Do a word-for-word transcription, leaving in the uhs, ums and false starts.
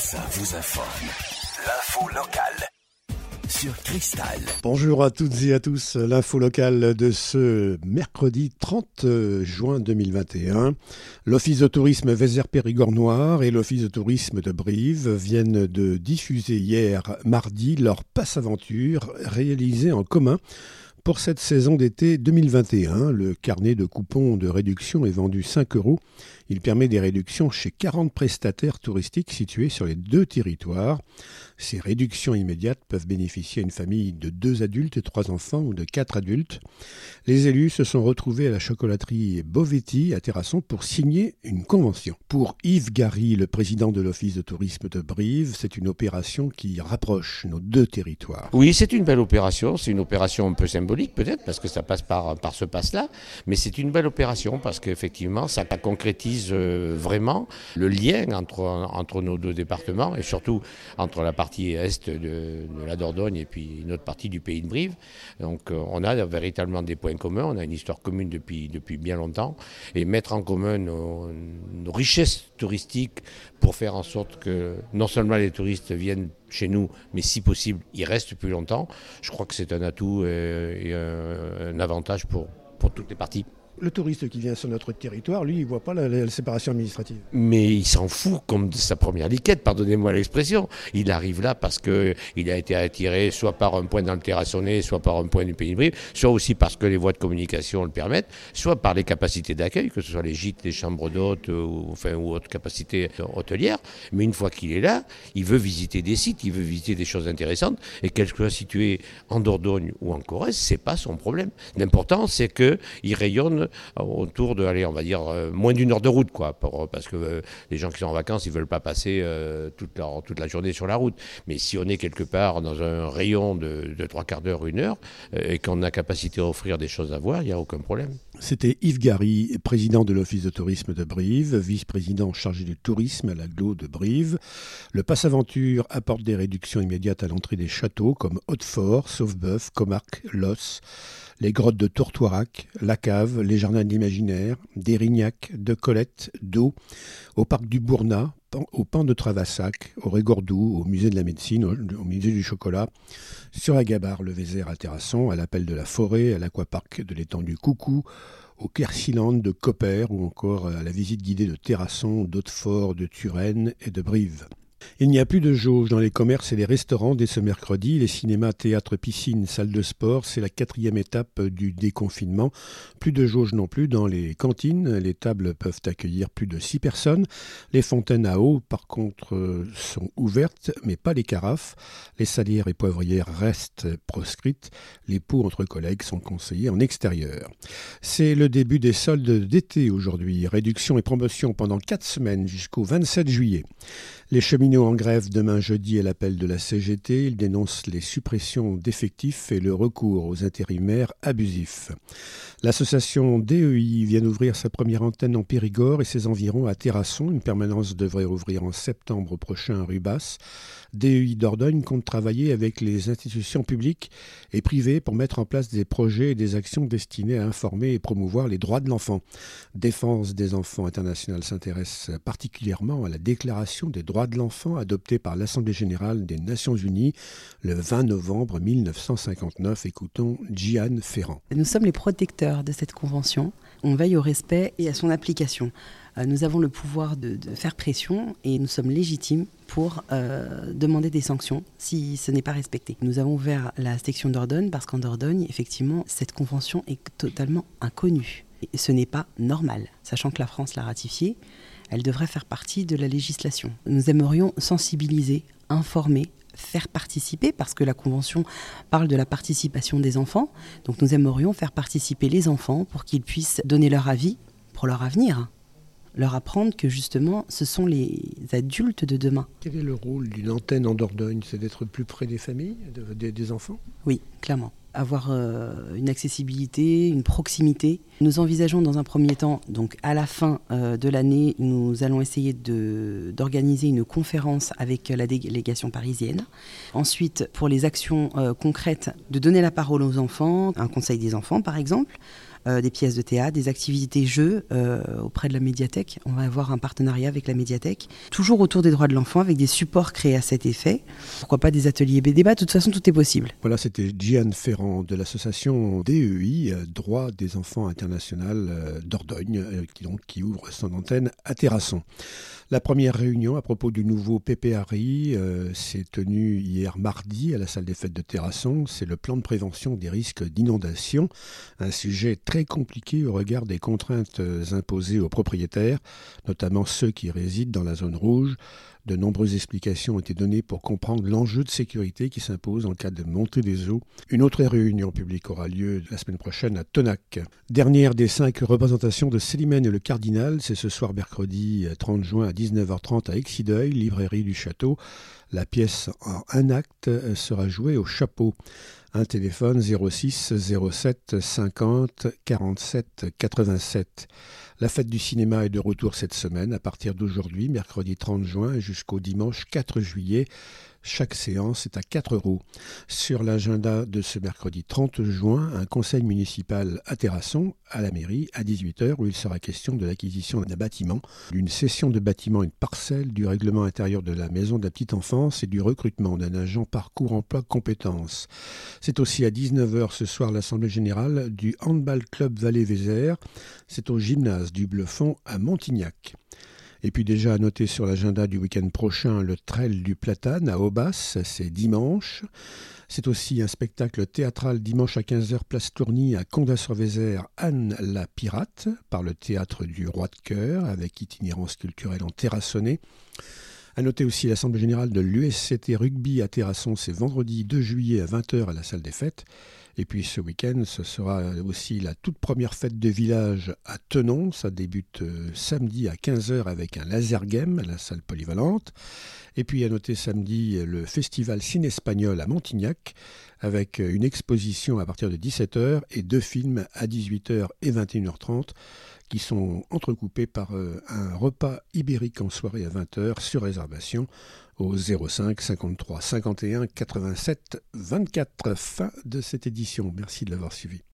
ça vous informe. L'info locale sur Cristal. Bonjour à toutes et à tous, l'info locale de ce mercredi trente juin deux mille vingt et un. L'Office de tourisme Vézère-Périgord-Noire et l'Office de tourisme de Brive viennent de diffuser hier mardi leur passe-aventure réalisée en commun. Pour cette saison d'été deux mille vingt et un, le carnet de coupons de réduction est vendu cinq euros. Il permet des réductions chez quarante prestataires touristiques situés sur les deux territoires. Ces réductions immédiates peuvent bénéficier à une famille de deux adultes et trois enfants ou de quatre adultes. Les élus se sont retrouvés à la chocolaterie Bovetti à Terrasson pour signer une convention. Pour Yves Gary, le président de l'Office de tourisme de Brive, c'est une opération qui rapproche nos deux territoires. Oui, c'est une belle opération. C'est une opération un peu symbolique peut-être parce que ça passe par, par ce passe-là. Mais c'est une belle opération parce qu'effectivement, ça concrétise vraiment le lien entre, entre nos deux départements et surtout entre la partie est de, de la Dordogne et puis une autre partie du pays de Brive. Donc on a véritablement des points communs, on a une histoire commune depuis, depuis bien longtemps et mettre en commun nos, nos richesses touristiques pour faire en sorte que non seulement les touristes viennent chez nous, mais si possible, ils restent plus longtemps, je crois que c'est un atout et, et un, un avantage pour, pour toutes les parties. Le touriste qui vient sur notre territoire, lui, il ne voit pas la, la séparation administrative. Mais il s'en fout comme de sa première liquette, pardonnez-moi l'expression. Il arrive là parce qu'il a été attiré soit par un point dans le Terrassonnais, soit par un point du Pays de Brive, soit aussi parce que les voies de communication le permettent, soit par les capacités d'accueil, que ce soit les gîtes, les chambres d'hôtes ou, enfin, ou autres capacités hôtelières. Mais une fois qu'il est là, il veut visiter des sites, il veut visiter des choses intéressantes. Et qu'elle soit située en Dordogne ou en Corrèze, c'est pas son problème. L'important, c'est qu'il rayonne autour de, allez, on va dire, euh, moins d'une heure de route, quoi, pour, parce que euh, les gens qui sont en vacances, ils veulent pas passer euh, toute, leur, toute la journée sur la route. Mais si on est quelque part dans un rayon de, de trois quarts d'heure, une heure, euh, et qu'on a capacité à offrir des choses à voir, il n'y a aucun problème. C'était Yves Gary, président de l'Office de tourisme de Brive, vice-président chargé du tourisme à l'agglo de Brive. Le passe-aventure apporte des réductions immédiates à l'entrée des châteaux comme Hautefort, Sauveboeuf, Comarque, Los, les grottes de Tourtoirac, la Cave, les jardins de l'imaginaire, d'Érignac, de Colette, d'Eau, au parc du Bournat, au Pan de Travassac, au Régordou, au musée de la médecine, au, au musée du chocolat, sur la Gabarre, le Vézère à Terrasson, à l'appel de la forêt, à l'aquaparc de l'étang du Coucou, au Quercyland de Coppère ou encore à la visite guidée de Terrasson, d'Hautefort, de Turenne et de Brive. Il n'y a plus de jauge dans les commerces et les restaurants dès ce mercredi. Les cinémas, théâtres, piscines, salles de sport, c'est la quatrième étape du déconfinement. Plus de jauge non plus dans les cantines. Les tables peuvent accueillir plus de six personnes. Les fontaines à eau, par contre, sont ouvertes, mais pas les carafes. Les salières et poivrières restent proscrites. Les pots entre collègues sont conseillés en extérieur. C'est le début des soldes d'été aujourd'hui. Réduction et promotion pendant quatre semaines jusqu'au vingt-sept juillet. Les cheminots en grève demain jeudi à l'appel de la C G T. Ils dénoncent les suppressions d'effectifs et le recours aux intérimaires abusifs. L'association D E I vient d'ouvrir sa première antenne en Périgord et ses environs à Terrasson. Une permanence devrait ouvrir en septembre prochain à Rubas. D E I Dordogne compte travailler avec les institutions publiques et privées pour mettre en place des projets et des actions destinées à informer et promouvoir les droits de l'enfant. Défense des enfants internationale s'intéresse particulièrement à la déclaration des droits de l'enfant adoptée par l'Assemblée générale des Nations unies le vingt novembre mille neuf cent cinquante-neuf. Écoutons Jeanne Ferrand. Nous sommes les protecteurs de cette convention. On veille au respect et à son application. Nous avons le pouvoir de, de faire pression et nous sommes légitimes pour euh, demander des sanctions si ce n'est pas respecté. Nous avons ouvert la section Dordogne parce qu'en Dordogne, effectivement, cette convention est totalement inconnue. Et ce n'est pas normal. Sachant que la France l'a ratifiée, elle devrait faire partie de la législation. Nous aimerions sensibiliser, informer, faire participer, parce que la Convention parle de la participation des enfants. Donc nous aimerions faire participer les enfants pour qu'ils puissent donner leur avis pour leur avenir. Leur apprendre que justement, ce sont les adultes de demain. Quel est le rôle d'une antenne en Dordogne ? C'est d'être plus près des familles, de, de, des enfants ? Oui, clairement. Avoir euh, une accessibilité, une proximité. Nous envisageons dans un premier temps, donc à la fin euh, de l'année, nous allons essayer de, d'organiser une conférence avec la délégation parisienne. Ensuite, pour les actions euh, concrètes, de donner la parole aux enfants, un conseil des enfants par exemple, euh, des pièces de théâtre, des activités jeux euh, auprès de la médiathèque. On va avoir un partenariat avec la médiathèque, toujours autour des droits de l'enfant, avec des supports créés à cet effet. Pourquoi pas des ateliers B D B A, de toute façon tout est possible. Voilà, c'était Gian Ferrand de l'association D E I, Droits des enfants international d'Ordogne, qui, donc, qui ouvre son antenne à Terrasson. La première réunion à propos du nouveau P P R I euh, s'est tenue hier mardi à la salle des fêtes de Terrasson. C'est le plan de prévention des risques d'inondation, un sujet très compliqué au regard des contraintes imposées aux propriétaires, notamment ceux qui résident dans la zone rouge. De nombreuses explications ont été données pour comprendre l'enjeu de sécurité qui s'impose en cas de montée des eaux. Une autre réunion publique aura lieu la semaine prochaine à Tonac. Dernière des cinq représentations de Célimène et le Cardinal, c'est ce soir mercredi trente juin à dix-neuf heures trente à Exideuil, librairie du Château. La pièce en un acte sera jouée au chapeau. Un téléphone zéro six zéro sept cinquante quarante-sept quatre-vingt-sept. La fête du cinéma est de retour cette semaine à partir d'aujourd'hui, mercredi trente juin jusqu'au dimanche quatre juillet. Chaque séance est à quatre euros. Sur l'agenda de ce mercredi trente juin, un conseil municipal à Terrasson, à la mairie, à dix-huit heures, où il sera question de l'acquisition d'un bâtiment, d'une cession de bâtiment, une parcelle, du règlement intérieur de la maison de la petite enfance et du recrutement d'un agent parcours emploi compétences. C'est aussi à dix-neuf heures ce soir l'Assemblée générale du Handball Club Vallée-Vézère. C'est au gymnase du Blefond à Montignac. Et puis déjà à noter sur l'agenda du week-end prochain, le Trail du Platane à Aubas, c'est dimanche. C'est aussi un spectacle théâtral dimanche à quinze heures, place Tourny à Condat-sur-Vézère, Anne la Pirate, par le Théâtre du Roi de Cœur, avec itinérance culturelle en terrassonnée. À noter aussi l'Assemblée générale de l'U S C T Rugby à Terrasson, c'est vendredi deux juillet à vingt heures à la salle des fêtes. Et puis ce week-end, ce sera aussi la toute première fête de village à Tenon. Ça débute euh, samedi à quinze heures avec un laser game à la salle polyvalente. Et puis à noter samedi le festival Ciné-Espagnol à Montignac avec une exposition à partir de dix-sept heures et deux films à dix-huit heures et vingt et une heures trente qui sont entrecoupés par euh, un repas ibérique en soirée à vingt heures sur réservation au zéro cinq cinquante-trois cinquante et un quatre-vingt-sept vingt-quatre. Fin de cette édition. Merci de l'avoir suivi.